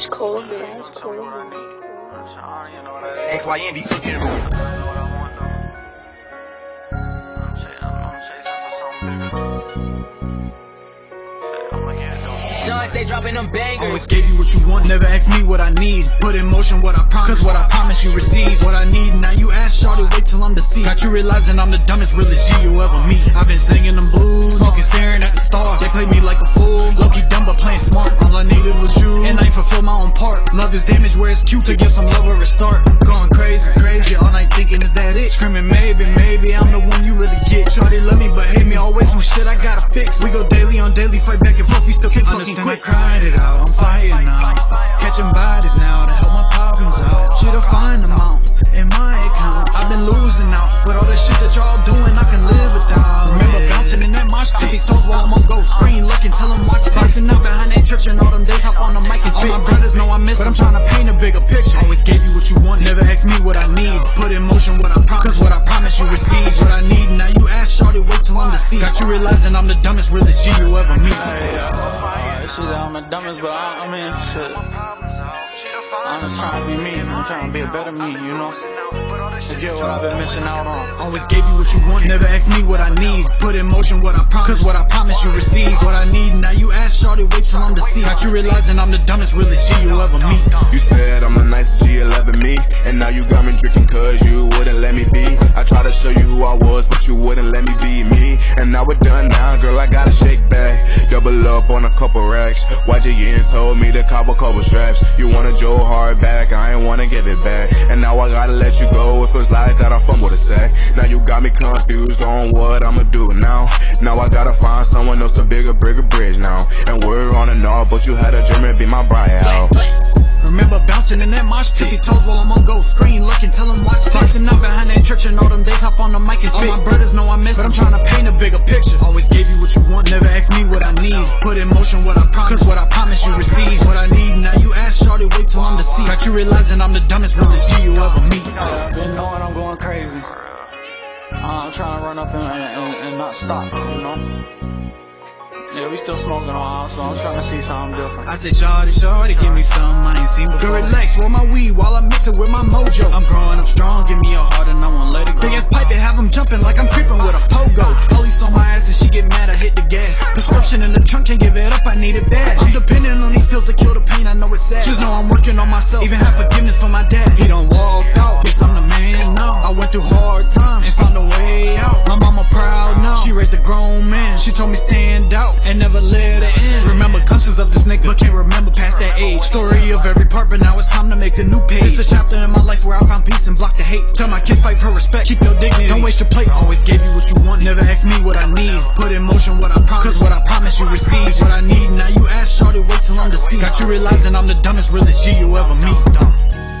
Cash Cold. XYND cooking room. John stay dropping them bangers. Always gave you what you want, never asked me what I need. Put in motion what I promise, cause what I promise you receive. What I need, now you ask, shawty, wait till I'm deceased. Got you realizing I'm the dumbest, realest G you ever meet. I've been singing them blues, smoking, staring at the stars. They played me like a fool, low-key dumb but playing smart. All I needed was you, and I ain't fulfilled my own part. Love is damage where it's cute, to give some love a restart. Going crazy, all night thinking is that it? Screaming maybe, I'm the one you really get. Shawty love me but hate me, always some shit I gotta fix. We go daily on daily, fight back and forth, we still kick fucking quick. I cried it out, I'm fighting now, catching bodies now to help my problems out. Shit, a fine amount in my account. I've been losing out, but all the shit that y'all doing I can live without. Remember bouncing in that mosh pit, toes while I'm on go screen looking till I'm watching. Bouncing up behind that church and all them days, hop on the mic and spit. All my brothers know I miss, but I'm trying to paint a bigger picture. Always gave you what you want, never asked me what I need. Put in motion what I promise, cause what I promise you receive. What I need, now you ask, shawty, wait till I'm deceased. Got you realizing I'm the dumbest, realest G you ever meet. Shit, I'm the dumbest, but I mean, shit. I'm just trying to be me. I'm trying to be a better me, you know? To get what I've been missing out on. Always gave you what you want, never asked me what I need. Put in motion what I promise, cause what I promise you receive. What I need, now you ask, shawty, wait till I'm deceased. Got you realizing I'm the dumbest, realest G you ever meet. You said I'm the nicest G you'll ever meet, and now you got me drinking cause you wouldn't let me be. I tried to show you who I was, but you wouldn't let me be me. And now we're done now, girl, I gotta shake back. Double up on a couple racks. YJN told me to cop a couple straps. You wanna Joe hard back, I ain't wanna give it back. And now I gotta let you go, if it's like that I fumble the sack. Now you got me confused on what I'ma do now. Now I gotta find someone else to bigger bridge now. And we're on and off, but you had a dream and be my bride out. Remember bouncing in that mosh pit, tippy toes while I'm on go screen looking till I'm watching. Bouncing up behind that church and all them days, hop on the mic and spit. All my brothers know I miss, but I'm trying to paint a bigger picture. Always gave you what you want, never asked me what I need. Put in motion what I promise, cause what I promise you receive. What I need, now you ask, shawty, wait till I'm deceased. Got you realizing I'm the dumbest, realest G you ever meet. I've been knowing I'm going crazy. I'm trying to run up and not stop, you know? Yeah, we still smoking on, so I'm trying to see something different. I say, shawty, give me something I ain't seen before. Girl, relax, roll my weed while I mix it with my mojo. I'm growing up strong, give me a heart and I won't let it go. Big ass pipe and have them jumping like I'm creeping with a pogo. Police on my ass and she get mad, I hit the gas. Prescription in the trunk, can't give it up, I need it bad. I'm dependent on these pills to kill the pain, I know it's sad. Just know I'm working on myself, even have forgiveness for my dad. He done walked out, guess I'm the man now. I went through hard times and found a way out. My mama proud now, she raised a grown man. She told me stand out and never let it end. Remember glimpses of this nigga, but can't remember past that age. Story of every part, but now it's time to make a new page. It's the chapter in my life where I found peace and block the hate. Tell my kids fight for respect, keep your dignity, don't waste your plate. Always gave you what you want, never asked me what I need. Put in motion what I promise, cause what I promise you receive. What I need, now you ask, shawty, wait till I'm deceased. Got you realizing I'm the dumbest, realest G you ever meet.